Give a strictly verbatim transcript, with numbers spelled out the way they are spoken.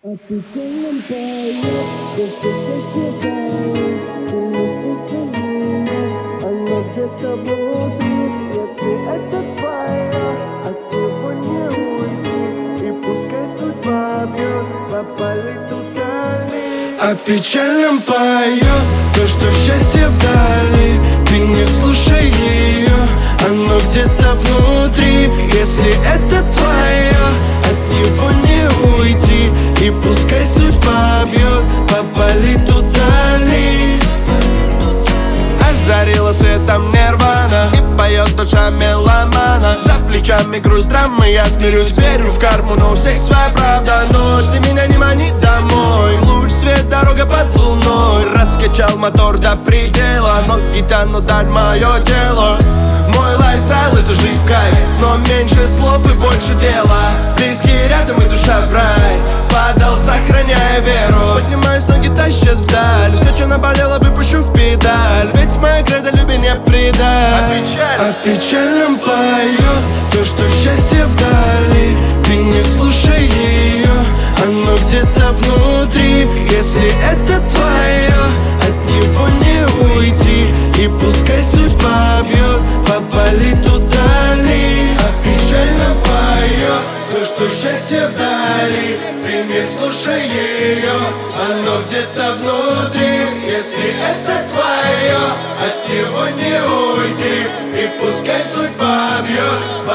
А печальном поет, то, что засыпает, ты не слышишь меня, оно где-то внутри. Если это твое, от него не уйти, и пускай судьба бьет по полету вдали. О печальном поет то, что счастье вдали. Ты не слушай ее, оно где-то внутри. Если это твое, от него не уйти, и пускай судьба бьет по политу дали. Озарила светом нирвана, и поет душа меломана. За плечами груз драмы, я смирюсь, верю в карму, но у всех своя правда. Ночь, ты меня не мани домой. Луч, свет, дорога под луной. Раскачал мотор до предела, ноги тянут даль мое тело. Мой лайфстайл — это жить в кайф, но меньше слов и больше дела. Близкие рядом и душа в рай. Падал, сохраняя веру. Поднимаюсь, ноги тащат вдаль. Все, что наболело, выпущу в педаль. Ведь моя кредо люби не предать. О печаль, о печальном поет то, что счастье вдали. Ты не слушай ее, оно где-то внутри. Если это твое, от него не уйти, и пускай судьба бьет по политу дали. О печальном поет то, что счастье вдали. Ты не слушай ее, оно где-то внутри. Если это твое, от него не уйти, и пускай судьба бьет